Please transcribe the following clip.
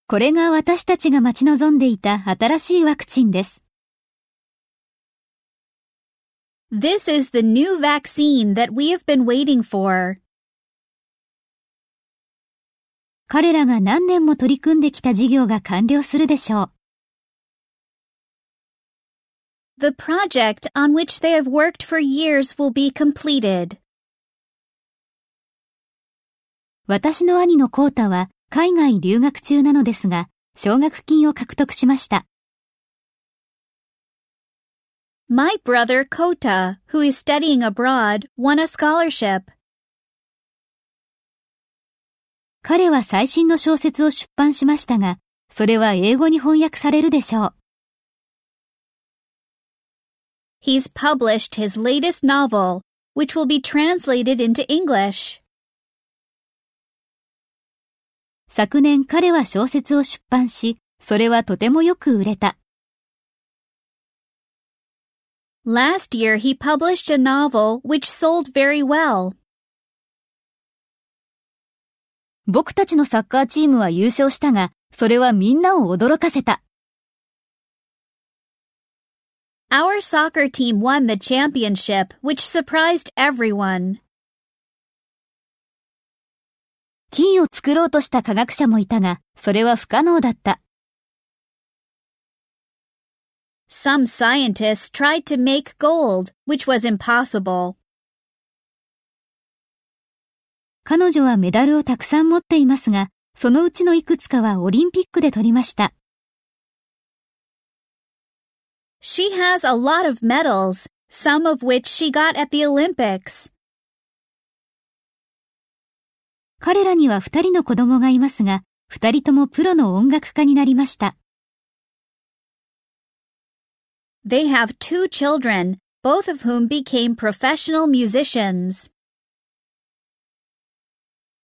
これが私たちが待ち望んでいた新しいワクチンです。 This is the new vaccine that we have been waiting for. 彼らが何年も取り組んできた事業が完了するでしょう。 The project on which they have worked for years will be completed. 私の兄のコウタは海外留学中なのですが、奨学金を獲得しました。 My brother Kota, who is studying abroad, won a scholarship. 彼は最新の小説を出版しましたが、それは英語に翻訳されるでしょう。 He's published his latest novel, which will be translated into English. 昨年彼は小説を出版し、それはとてもよく売れた。 Last year he published a novel which sold very well. 僕たちのサッカーチームは優勝したが、それはみんなを驚かせた。 Our soccer team won the championship, which surprised everyone. 金を作ろうとした科学者もいたが、それは不可能だった。 Some scientists tried to make gold, which was impossible. 彼女はメダルをたくさん持っていますが、そのうちのいくつかはオリンピックで取りました。 She has a lot of medals, some of which she got at the Olympics. 彼らには2人の子供がいますが、2人ともプロの音楽家になりました。 They have 2 children, both of whom became professional musicians.